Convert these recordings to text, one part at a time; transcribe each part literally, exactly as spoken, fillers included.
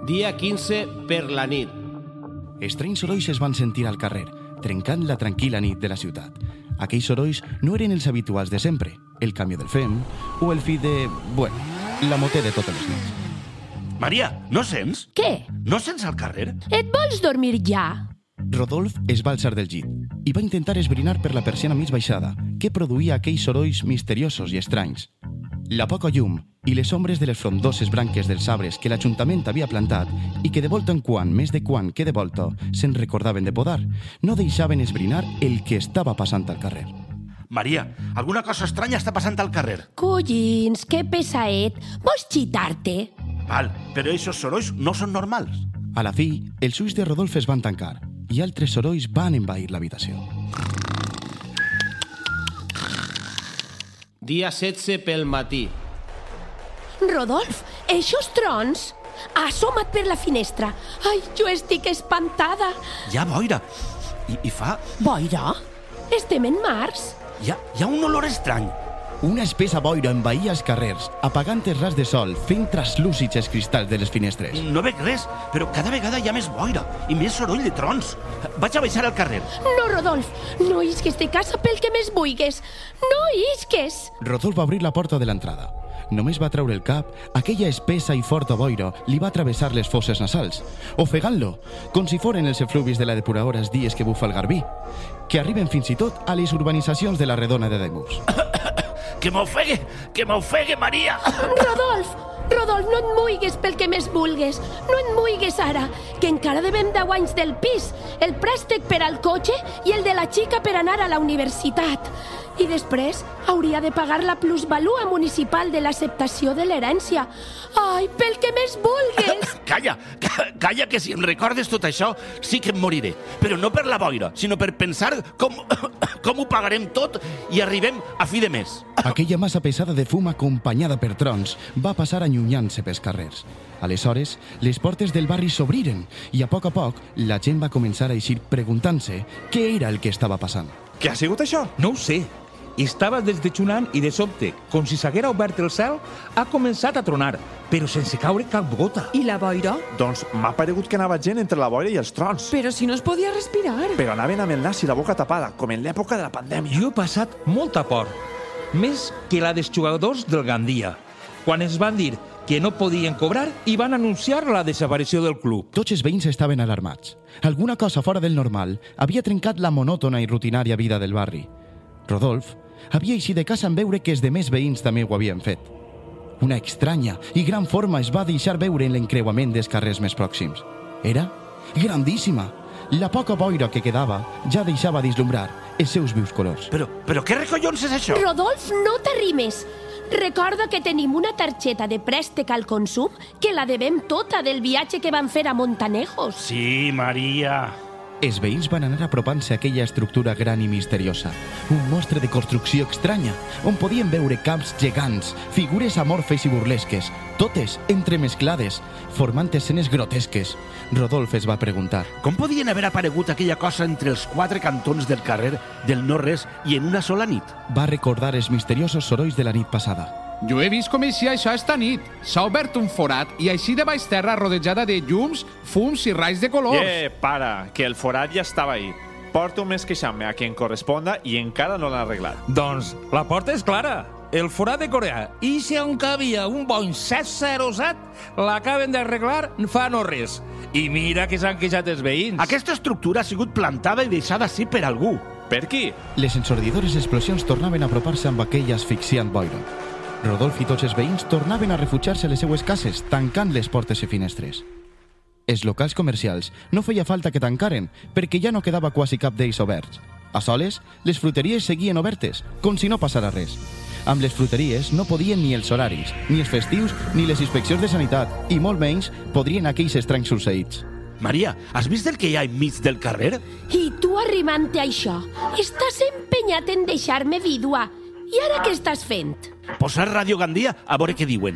Dia quinze per la nit. Estranys sorolls es van sentir al carrer, trencant la tranquil·la nit de la ciutat. Aquells sorolls no eren els habituals de sempre, el camió del F E M o el fi de... bueno, la moté de totes les nits. Maria, no sents? Què? No sents al carrer? Et vols dormir ja? Rodolf es va alçar del llit i va intentar esbrinar per la persiana mig baixada que produïa aquells sorolls misteriosos i estranys. La poca llum i les ombres de les frondoses branques dels arbres que l'Ajuntament havia plantat i que de volta en quan, més de quan que de volta, se'n recordaven de podar, no deixaven esbrinar el que estava passant al carrer. Maria, alguna cosa estranya està passant al carrer. Collins, que pesaet. Vols xitar-te? Val, però aquests sorolls no són normals. A la fi, els ulls de Rodolf es van tancar i altres sorolls van envair l'habitació. Dia setze pel matí. Rodolf, eixos trons? Ha assomat per la finestra. Ai, jo estic espantada. Hi ha boira. I, i fa... Boira? Estem en març? Hi ha, hi ha un olor estrany. Una espessa boira envaïa els carrers, apagant els raigs de sol, fent traslúcids els cristalls de les finestres. No veig res, però cada vegada hi ha més boira i més soroll de trons. Vaig a baixar al carrer. No, Rodolf, no isques de casa pel que més vulguis. No isques. Rodolf va obrir la porta de l'entrada. Només va treure el cap, aquella espessa i forta boira li va travessar les fosses nasals, ofegant-lo, com si foren els efluvis de la depuradora els dies que bufa el garbí, que arriben fins i tot a les urbanitzacions de la Redona de Daimús. Que m'ofegue, que m'ofegue, Maria! Rodolf, Rodolf, no et muigues pel que més vulgues. No et muigues ara, que encara devem deu anys del pis, el préstec per al cotxe i el de la xica per anar a la universitat. I després hauria de pagar la plusvalua municipal de l'acceptació de l'herència. Ai, pel que més vulgues! Calla, calla, que si em recordes tot això sí que em moriré. Però no per la boira, sinó per pensar com, com ho pagarem tot i arribem a fi de mes. Aquella massa pesada de fum acompanyada per trons va passar allunyant-se pels carrers. Aleshores, les portes del barri s'obriren i a poc a poc la gent va començar a eixir preguntant-se què era el que estava passant. Què ha sigut això? No ho sé. Estava desdejunant i de sobte, com si s'haguera obert el cel, ha començat a tronar, però sense caure cap gota. I la boira? Doncs m'ha paregut que anava gent entre la boira i els trons. Però si no es podia respirar. Però anaven amb el nas i la boca tapada, com en l'època de la pandèmia. Jo he passat molta por, més que la dels jugadors del Gandia, quan ens van dir que no podien cobrar i van anunciar la desaparició del club. Tots els veïns estaven alarmats. Alguna cosa fora del normal havia trencat la monòtona i rutinària vida del barri. Rodolf havia eixit de casa en veure que els demés veïns també ho havien fet. Una estranya i gran forma es va deixar veure en l'encreuament dels carrers més pròxims. Era grandíssima. La poca boira que quedava ja deixava vislumbrar els seus vius colors. Però, però què recollons és això? Rodolf, no t'arrimes. Recorda que tenim una targeta de préstec al consum que la devem tota del viatge que van fer a Montanejos. Sí, Maria. Els veïns van anar apropant-se a aquella estructura gran i misteriosa, un mostre de construcció estranya, on podien veure camps gegants, figures amorfes i burlesques, totes entremesclades, formant escenes grotesques. Rodolf es va preguntar: com podien haver aparegut aquella cosa entre els quatre cantons del carrer del no-res i en una sola nit? Va recordar els misteriosos sorolls de la nit passada. Jo he vist com eixia això esta nit. S'ha obert un forat i així de baix terra rodejada de llums, fums i raigs de colors. Eh, para, que el forat ja estava ahí. Porto un mes queixant-me a quien corresponda i encara no l'han arreglat. Doncs la porta és clara. El forat de Corea. I si on cabia un Boeing set zero set, l'acaben d'arreglar fa no res. I mira que s'han queixat els veïns. Aquesta estructura ha sigut plantada i deixada així per algú. Per qui? Les ensordidores explosions tornaven a apropar-se amb aquella asfixiant boira. Rodolf i tots els veïns tornaven a refugiar-se a les seues cases, tancant les portes i finestres. Els locals comercials no feia falta que tancaren, perquè ja no quedava quasi cap d'ells oberts. A soles, les fruteries seguien obertes, com si no passara res. Amb les fruteries no podien ni els horaris, ni els festius, ni les inspeccions de sanitat, i molt menys podrien aquells estranys succeïts. Maria, has vist el que hi ha enmig del carrer? I tu arrimant-te a això, estàs empenyat en deixar-me vídua. I ara què estàs fent? Posar Ràdio Gandia a veure què diuen.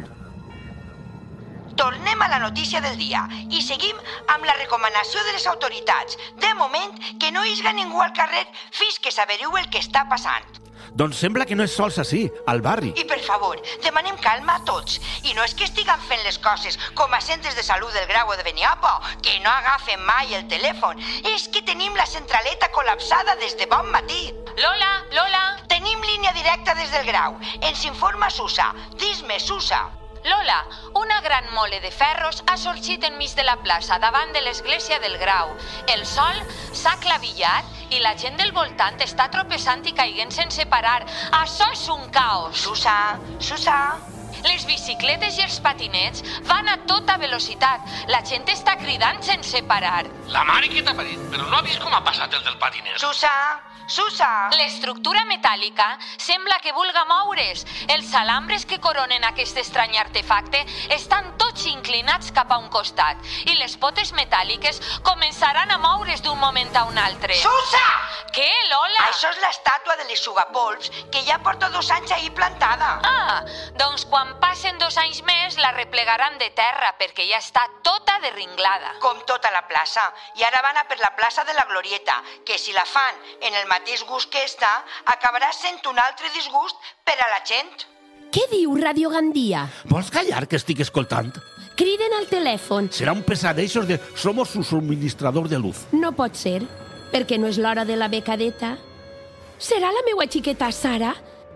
Tornem a la notícia del dia i seguim amb la recomanació de les autoritats. De moment, que no isga ningú al carrer fins que s'averiu el que està passant. Doncs sembla que no és sols així, al barri. I per favor, demanem calma a tots. I no és que estiguen fent les coses com a centres de salut del Grau o de Beniapo, que no agafen mai el telèfon. És que tenim la centraleta col·lapsada des de bon matí. Lola, Lola. Tenim línia directa des del Grau. Ens informa Susa. Dis-me, Susa. Lola, una gran mole de ferros ha sorgit enmig de la plaça, davant de l'església del Grau. El sol s'ha clavillat i la gent del voltant està tropeçant i caiguent sense parar. Això és un caos. Susa, Susa... Les bicicletes i els patinets van a tota velocitat. La gent està cridant sense parar. La mare que t'ha parit, però no ha vist com ha passat el del patinet? Susa, Susa... L'estructura metàl·lica sembla que vulga moure's. Els alambres que coronen aquest estrany artefacte estan tots inclinats cap a un costat i les potes metàl·liques començaran a moure's d'un moment a un altre. Susa! Què, Lola? Això és l'estàtua de l'Eixugapolps, que ja porta dos anys ahir plantada. Ah, doncs quan passen dos anys més la replegaran de terra perquè ja està tota derringlada. Com tota la plaça. I ara van a per la plaça de la Glorieta, que si la fan en el mateix gust que està, acabarà sent un altre disgust per a la gent. Què diu Radio Gandia? Vols callar que estic escoltant? Criden al telèfon. Serà un pesadeixos de somos su suministrador de luz. No pot ser, perquè no és l'hora de la becadeta. Serà la meua xiqueta Sara?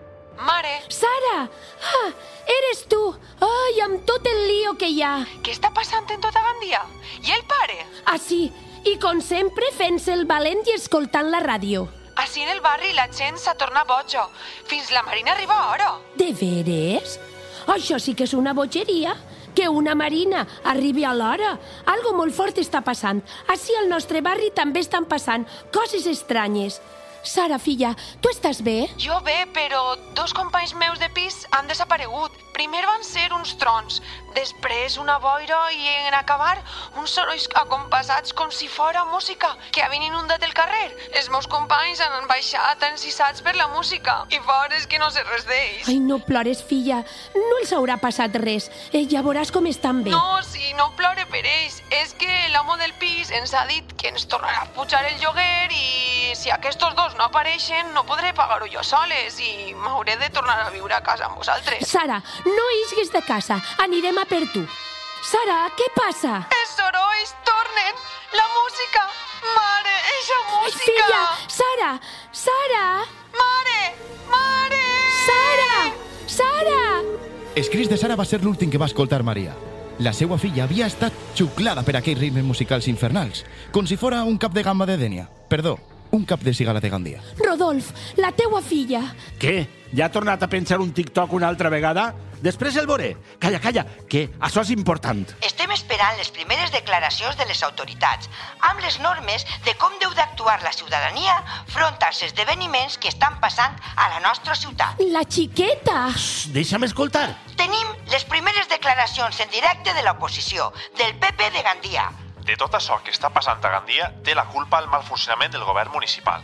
Mare! Sara! Ah, eres tu! Ai, amb tot el lío que hi ha. Què està passant en tota Gandia? I el pare? Ah, sí, i com sempre fent-se el valent i escoltant la ràdio. Així en el barri la gent s'ha tornat boja. Fins la Marina arriba ara. De veres? Això sí que és una bogeria. Que una Marina arribi a l'hora. Algo molt fort està passant. Així al nostre barri també estan passant coses estranyes. Sara, filla, tu estàs bé? Jo bé, però dos companys meus de pis han desaparegut. Primer van ser uns trons, després una boira i en acabar uns sorolls acompassats com si fora música que havien inundat el carrer. Els meus companys han baixat encissats per la música i fora és que no sé res d'ells. Ai, no plores, filla. No els haurà passat res. Eh, ja veuràs com estan bé. No, sí, no plore per ells. És que l'amo del pis ens ha dit que ens tornarà a pujar el lloguer i si aquests dos no apareixen, no podré pagar-ho jo soles i m'hauré de tornar a viure a casa amb vosaltres. Sara, no isgues de casa. Anirem a per tu. Sara, què passa? Els sorolls tornen. La música. Mare, eixa música. Filla, Sara, Sara. Mare, mare. Sara, Sara. Els crits de Sara va ser l'últim que va escoltar Maria. La seva filla havia estat xuclada per aquells ritmes musicals infernals, com si fora un cap de gamba de Dènia. Perdó, un cap de cigala de Gandia. Rodolf, la teua filla. Què? Ja ha tornat a penjar un TikTok una altra vegada? Després el veuré. Calla, calla, que això és important. Estem esperant les primeres declaracions de les autoritats amb les normes de com deu d'actuar la ciutadania front als esdeveniments que estan passant a la nostra ciutat. La xiqueta! Xxt, deixa'm escoltar. Tenim les primeres declaracions en directe de l'oposició, del P P de Gandia. De tot això que està passant a Gandia té la culpa el mal funcionament del govern municipal.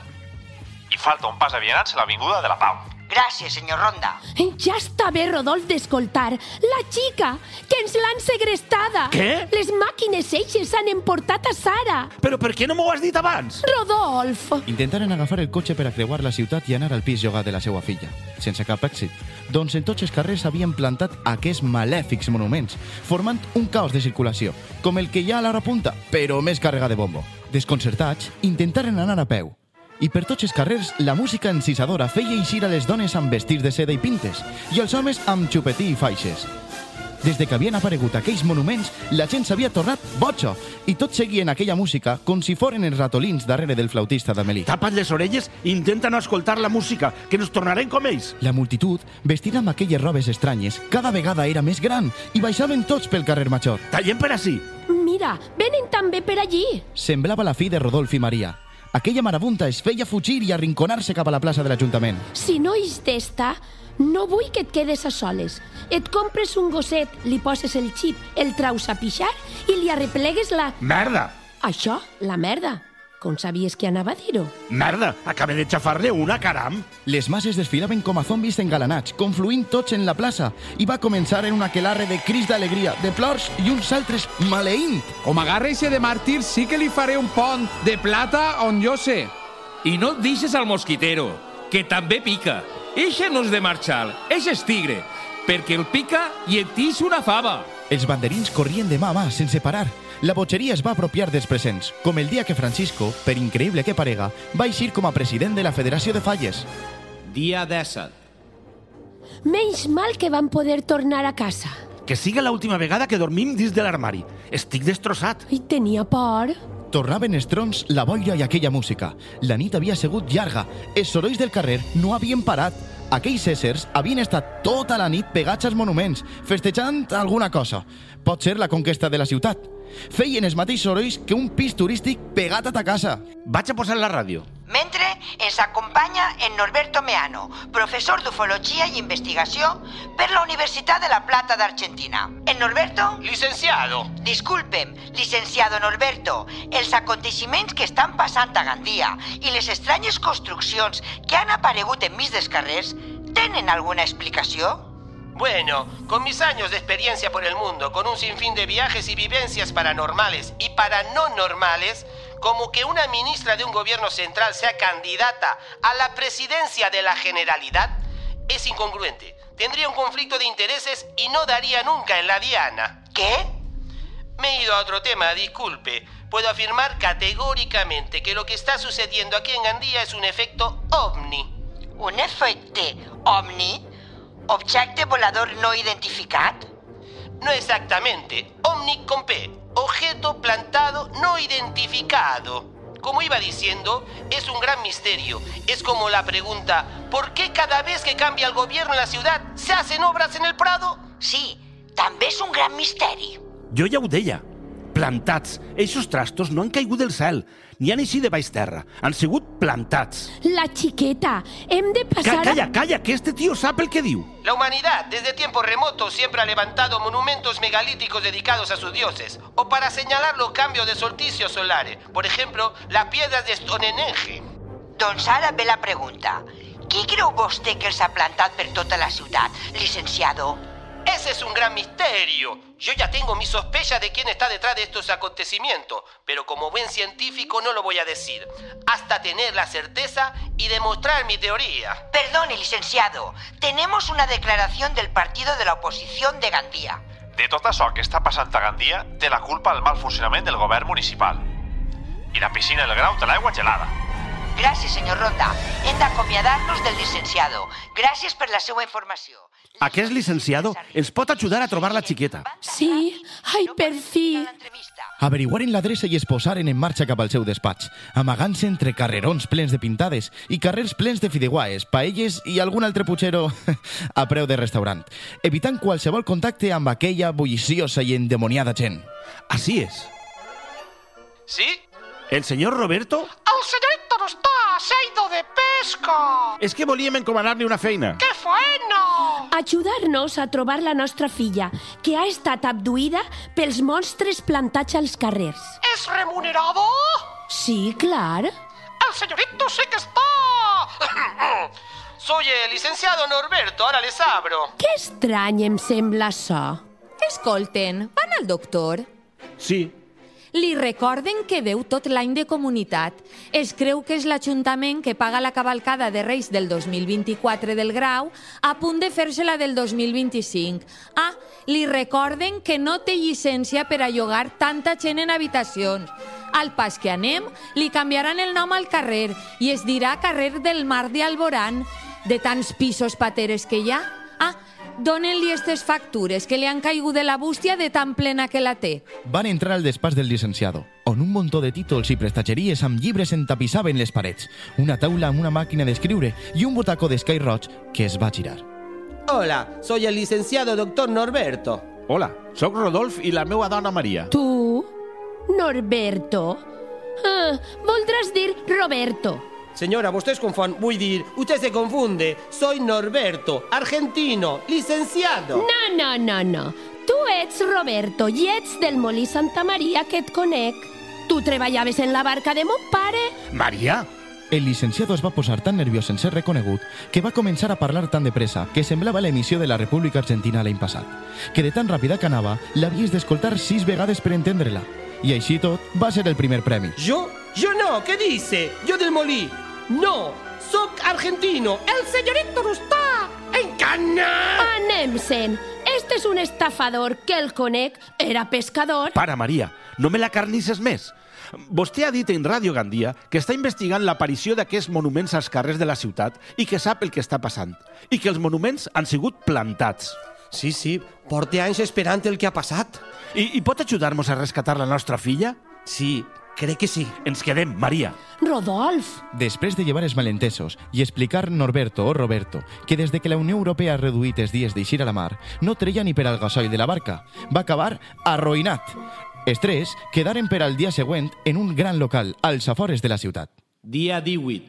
I falta un pas a vianants a l'Avinguda de la Pau. Gràcies, senyor Ronda. Ja està bé, Rodolf, d'escoltar. La xica, que ens l'han segrestada. Què? Les màquines eixes s'han emportat a Sara. Però per què no m'ho has dit abans? Rodolf! Intentaren agafar el cotxe per a creuar la ciutat i anar al pis llogat de la seva filla, sense cap èxit. Doncs en tots els carrers havien plantat aquests malèfics monuments, formant un caos de circulació, com el que hi ha a l'hora punta, però més càrrega de bombo. Desconcertats, intentaren anar a peu. I per tots els carrers, la música encisadora feia eixir a les dones amb vestits de seda i pintes, i els homes amb xupetí i faixes. Des de que havien aparegut aquells monuments, la gent s'havia tornat boja, i tots seguien aquella música com si foren els ratolins darrere del flautista d'Amelí. Tapa't les orelles i intenta no escoltar la música, que ens tornarem com ells. La multitud, vestida amb aquelles robes estranyes, cada vegada era més gran i baixaven tots pel carrer Major. Tallem per ací. Mira, venen també per allí. Semblava la fi de Rodolf i Maria. Aquella marabunta es feia fugir i arrinconar-se cap a la plaça de l'Ajuntament. Si no hi d'esta, no vull que et quedes a soles. Et compres un gosset, li poses el xip, el traus a pixar i li arreplegues la... Merda! Això, la merda. Com sabies que anava a dir-ho? Merda, acabé de xafar-ne una, caram. Les masses desfilaven com a zombis engalanats, confluint tots en la plaça, i va començar en una aquelarre de crits d'alegria, de plors i uns altres maleint. Com agarra eixe de màrtir, sí que li faré un pont de plata on jo sé. I no et deixes al mosquitero, que també pica. Eixe no és de Marchal, eixe és tigre, perquè el pica i et tix una fava. Els banderins corrien de mà a mà sense parar. La bogeria es va apropiar dels presents, com el dia que Francisco, per increïble que parega, va eixir com a president de la Federació de Falles. Dia disset. Menys mal que vam poder tornar a casa. Que siga l'última vegada que dormim dins de l'armari. Estic destrossat. I tenia por. Tornaven els trons, la boira i aquella música. La nit havia sigut llarga. Els sorolls del carrer no havien parat. Aquells éssers havien estat tota la nit pegats als monuments, festejant alguna cosa. Pot ser la conquesta de la ciutat. Feien els mateixos sorolls que un pis turístic pegat a ta casa. Vaig a posar la ràdio. Mentre ens acompanya en Norberto Meano, professor d'ufologia i investigació per la Universitat de la Plata d'Argentina. En Norberto? Licenciado. Disculpem, licenciado Norberto, els aconteixements que estan passant a Gandia i les estranyes construccions que han aparegut enmig dels carrers tenen alguna explicació? Bueno, con mis años de experiencia por el mundo, con un sinfín de viajes y vivencias paranormales y para no normales, como que una ministra de un gobierno central sea candidata a la presidencia de la Generalidad, es incongruente. Tendría un conflicto de intereses y no daría nunca en la diana. ¿Qué? Me he ido a otro tema, disculpe. Puedo afirmar categóricamente que lo que está sucediendo aquí en Gandía es un efecto ovni. ¿Un efecto ovni? ¿Objecte volador no identificat? No exactamente. Ovni con P. Objeto plantado no identificado. Como iba diciendo, es un gran misterio. Es como la pregunta, ¿por qué cada vez que cambia el gobierno en la ciudad se hacen obras en el Prado? Sí, també és un gran misteri. Jo ja ho deia. Plantats. Eixos trastos no han caigut del cel, ni han eixit de baix terra. Han sigut plantats. La xiqueta, hem de passar... Ca calla, calla, que este tío sabe el que diu. La humanidad, desde tiempos remotos, siempre ha levantado monumentos megalíticos dedicados a sus dioses, o para señalar los cambios de solsticios solares. Por ejemplo, las piedras de Stonehenge. Doncs ara ve la pregunta. Qui creu vostè que els ha plantat per tota la ciutat, licenciado? Ese es un gran misterio. Yo ya tengo mis sospechas de quién está detrás de estos acontecimientos, pero como buen científico no lo voy a decir, hasta tener la certeza y demostrar mi teoría. Perdone, licenciado, tenemos una declaración del partido de la oposición de Gandía. De tot això que està passant a Gandia té la culpa el mal funcionament del govern municipal. I la piscina del Grau té l'aigua gelada. Gràcies, senyor Ronda. Hem d'acomiadar-nos del licenciado. Gràcies per la seva informació. Aquest licenciado ens pot ajudar a trobar la xiqueta. Sí, ai, per fi. Averiguaren l'adreça i es posaren en marxa cap al seu despatx, amagant-se entre carrerons plens de pintades i carrers plens de fideuaes, paelles i algun altre putxero a preu de restaurant, evitant qualsevol contacte amb aquella bulliciosa i endemoniada gent. Así es. ¿Sí? ¿El señor Roberto? El señorito no está, se ha ido de pesca. És que volíem encomanar-li una feina. ¡Qué bueno! Ajudar-nos a trobar la nostra filla, que ha estat abduïda pels monstres plantats als carrers. ¿Es remunerado? Sí, clar. El señorito sé que está. Soy el licenciado Norberto, ara les abro. Que estrany em sembla això. Escolten, van al doctor? Sí. Li recorden que deu tot l'any de comunitat. Es creu que és l'Ajuntament que paga la cavalcada de Reis del dos mil vint-i-quatre del Grau a punt de fer-se-la del dos mil vint-i-cinc. Ah, li recorden que no té llicència per a llogar tanta gent en habitacions. Al pas que anem, li canviaran el nom al carrer i es dirà carrer del Mar de Alborán, de tants pisos pateres que hi ha. Ah, donen-li aquestes factures que li han caigut de la bústia de tan plena que la té. Van entrar al despatx del licenciado, on un muntó de títols i prestatgeries amb llibres entapissaven les parets, una taula amb una màquina d'escriure i un botacó d'escai roig que es va girar. Hola, soy el licenciado doctor Norberto. Hola, soc Rodolf i la meva dona Maria. Tu? Norberto? Ah, voldràs dir Roberto. Señora, vostè es confon, vull dir, usted se confunde. Soy Norberto, argentino, licenciado. No, no, no, no. Tu ets Roberto i ets del Molí Santa Maria, que et conec. Tu treballaves en la barca de mon pare. Maria? El licenciado es va posar tan nerviós en ser reconegut que va començar a parlar tan de pressa que semblava l'emissió de la República Argentina l'any passat, que de tan ràpida que anava l'havies d'escoltar sis vegades per entendre-la. I així tot va ser el primer premi. ¿Yo? Yo no, ¿qué dice? Yo del Molí. No, soc argentino, el senyorito no està encanat. Anem-se'n. Este és un estafador que el conec, era pescador. Para, Maria, no me la carnisses més. Vostè ha dit en Ràdio Gandia que està investigant l'aparició d'aquests monuments als carrers de la ciutat i que sap el que està passant. I que els monuments han sigut plantats. Sí, sí, porta anys esperant el que ha passat. I, i pot ajudar-nos a rescatar la nostra filla? Sí, crec que sí. Ens quedem, Maria. Rodolf. Després de llevar els malentesos i explicar Norberto o Roberto que des de que la Unió Europea ha reduït els dies d'eixir a la mar no treia ni per al gasoil de la barca, va acabar arruïnat. Els tres quedaren per al dia següent en un gran local als afores de la ciutat. Dia divuit.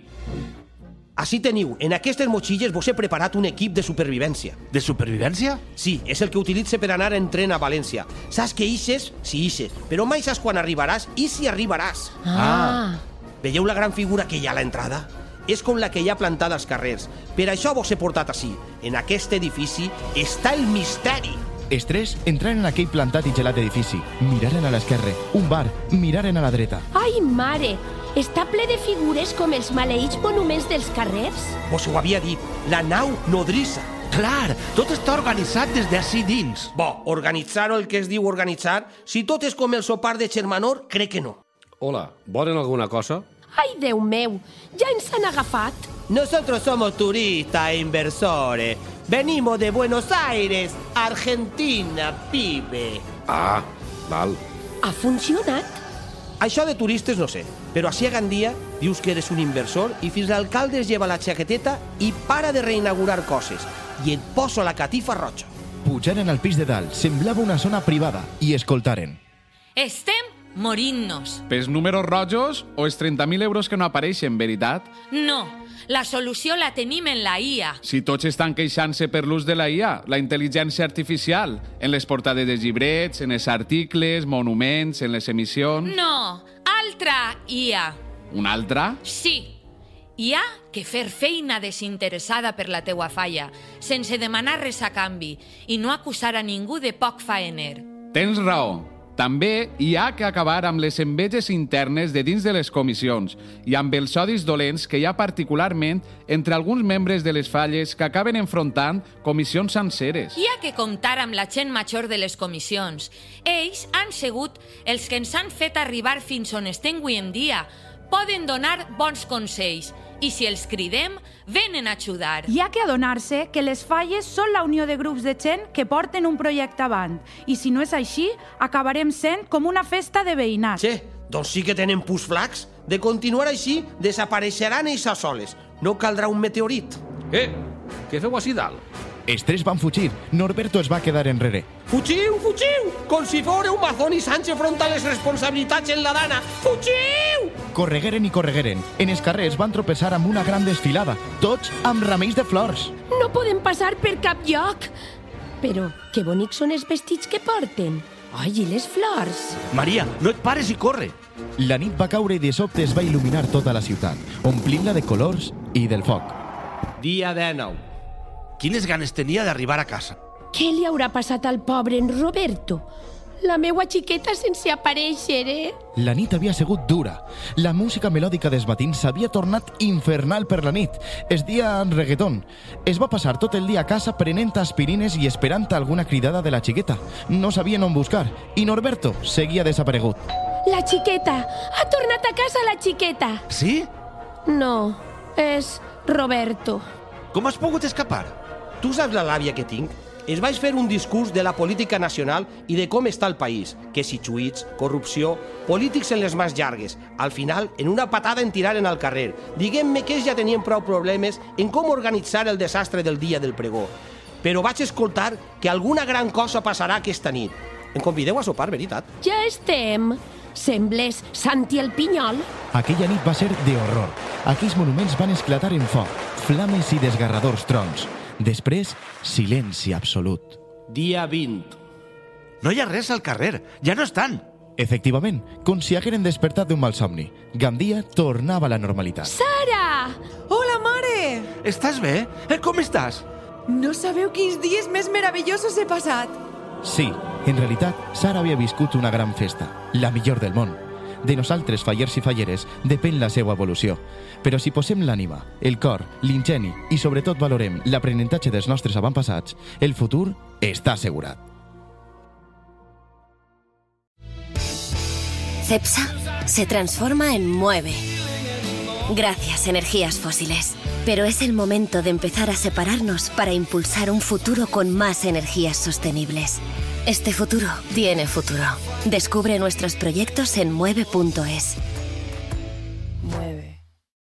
Així teniu, en aquestes motxilles vos he preparat un equip de supervivència. De supervivència? Sí, és el que utilitze per anar en tren a València. Saps que ixes? Sí, ixes, però mai saps quan arribaràs i si arribaràs. Ah. Veieu la gran figura que hi ha a l'entrada? És com la que hi ha plantada als carrers. Per això vos he portat així. En aquest edifici està el misteri. Els tres entraren en aquell plantat i gelat edifici. Miraren a l'esquerra, un bar, miraren a la dreta. Ai, mare! Està ple de figures com els maleïts monuments dels carrers? Vos ho havia dit, la nau nodrissa. Clar, tot està organitzat des d'ací dins. Bo, organitzar o el que es diu organitzar, si tot és com el sopar de Xermanor, crec que no. Hola, volen alguna cosa? Ai, Déu meu, ja ens han agafat. Nosotros somos turistas e inversores. Venimos de Buenos Aires, Argentina, pibe. Ah, val. Ha funcionat? Això de turistes no sé, però així a Gandia dius que eres un inversor i fins l'alcalde es lleva la xaqueteta i para de reinaugurar coses i et poso la catifa roja. Pujaren al pis de dalt, semblava una zona privada, i escoltaren. Estem morint-nos. Pels números rojos o els trenta mil euros que no apareixen, veritat? No, la solució la tenim en la I A. Si tots estan queixant-se per l'ús de la I A, la intel·ligència artificial, en les portades de llibrets, en els articles, monuments, en les emissions... No, altra I A. Una altra? Sí. Hi ha que fer feina desinteressada per la teua falla, sense demanar res a canvi, i no acusar a ningú de poc faener. Tens raó. També hi ha que acabar amb les enveges internes de dins de les comissions i amb els odis dolents que hi ha particularment entre alguns membres de les falles que acaben enfrontant comissions senceres. Hi ha que comptar amb la gent major de les comissions. Ells han sigut els que ens han fet arribar fins on estem avui en dia. Poden donar bons consells i si els cridem, venen a ajudar. Hi ha que adonar-se que les falles són la unió de grups de gent que porten un projecte avant. I si no és així, acabarem sent com una festa de veïnat. Che, doncs sí que tenen pus flacs. De continuar així, desapareixeran ells soles. No caldrà un meteorit. Eh, què feu així dalt? Els tres van fugir. Norberto es va quedar enrere. Fugiu, fugiu! Com si fóreu Mazón i Sánchez front a les responsabilitats en la dana. Fugiu! Corregueren i corregueren. En els carrers van tropeçar amb una gran desfilada, tots amb ramells de flors. No podem passar per cap lloc. Però que bonics són els vestits que porten. Ai, i les flors. Maria, no et pares i corre. La nit va caure i de sobte es va il·luminar tota la ciutat, omplint-la de colors i del foc. Dia dinou. Quines ganes tenia d'arribar a casa. Què li haurà passat al pobre en Roberto? La meua xiqueta sense aparèixer, eh? La nit havia sigut dura. La música melòdica dels matins s'havia tornat infernal per la nit. Es dia en reggaeton. Es va passar tot el dia a casa prenent aspirines i esperant alguna cridada de la xiqueta. No sabien on buscar. I Norberto seguia desaparegut. La xiqueta! Ha tornat a casa la xiqueta! Sí? No, és Roberto. Com has pogut escapar? Tu saps la làbia que tinc? Es vaig fer un discurs de la política nacional i de com està el país, que si xuits, corrupció, polítics en les mans llargues. Al final, en una patada en tiraren al carrer. Diguem-me que ells ja tenien prou problemes en com organitzar el desastre del dia del pregó. Però vaig escoltar que alguna gran cosa passarà aquesta nit. Em convideu a sopar, veritat? Ja estem. Sembles Santi el Pinyol. Aquella nit va ser de horror. Aquells monuments van esclatar en foc, flames i desgarradors trons. Després, silenci absolut. Dia vint. No hi ha res al carrer, ja no estan. Efectivament, com si hagueren despertat d'un malsomni. Gandia tornava a la normalitat. Sara! Hola, mare! Estàs bé? Com estàs? No sabeu quins dies més meravellosos he passat. Sí, en realitat, Sara havia viscut una gran festa, la millor del món. De nosaltres, fallers i falleres, depèn la seva evolució. Però si posem l'ànima, el cor, l'ingeni i sobretot valorem l'aprenentatge dels nostres avantpassats, el futur està assegurat. Cepsa se transforma en Mueve. Gracias, energías fósiles. Pero es el momento de empezar a separarnos para impulsar un futuro con más energías sostenibles. Este futuro tiene futuro. Descubre nuestros proyectos en mueve punto es.